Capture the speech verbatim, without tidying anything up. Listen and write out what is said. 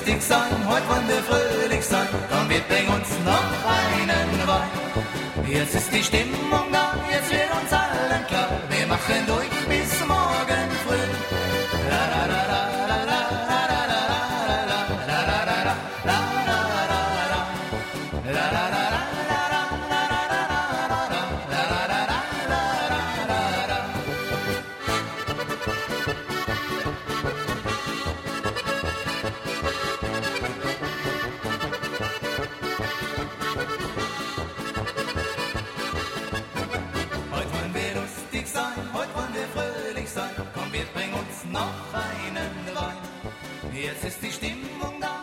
lustig sein, heute wollen wir fröhlich sein, komm, wir bringen uns noch einen Wein. Jetzt ist die Stimmung da, jetzt wird uns allen klar, wir machen durch bis morgen früh. La, la, la, la, la, la, la, la, la, la, la, la, la, la, la, la, la, la. Noch einen Wein. Jetzt ist die Stimmung da.